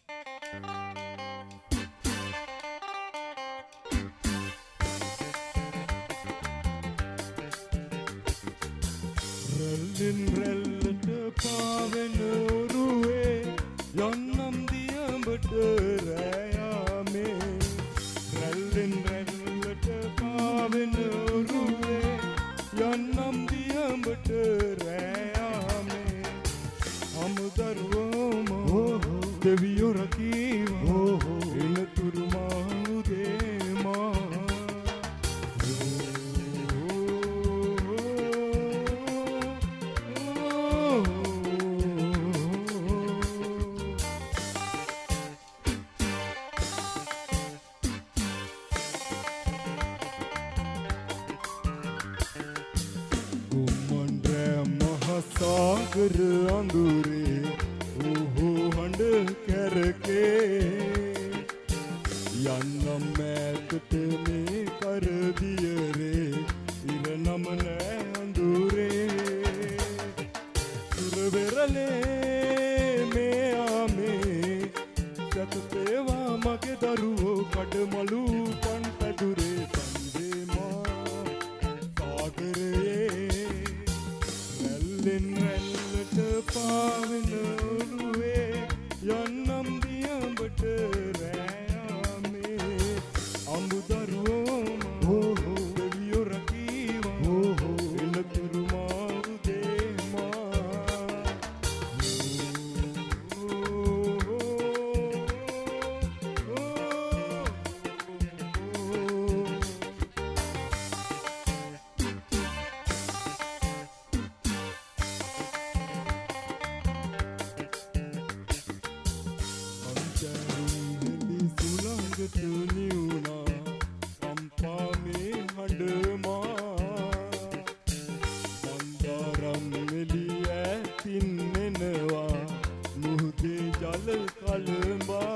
රැල්ලෙන් රැල්ලට පාවෙන ඔරුවේ යන්නම් දියඹට රැයාමේ රැල්ලෙන් රැල්ලට පාවෙන ඔරුවේ යන්නම් දියඹට රැයාමේ අමුදරුවෝම දෙවියෝ රකීවා එනතුරු මාඋදේමා सागर अंदूरे ओहो हंड करके यन्नम मैकत में कर दिए रे इरनम ने अंदूरे सुरवेरले में आमे सततेवा मगे दरुओ कटमलू पंटदुरे पंदे मां सागर රැල්ලට පාවෙන ඔරුවේ යන්නම් දියඹට රැයාමේ අඹදරුවෝම දෙවියෝ රකීවා එනතුරු මාඋදේමා නිවුණා පම්පා මේ හඬමා මන්දාරම් එළිය ඇතින් එනවා මුහුදේ ජල කලඹා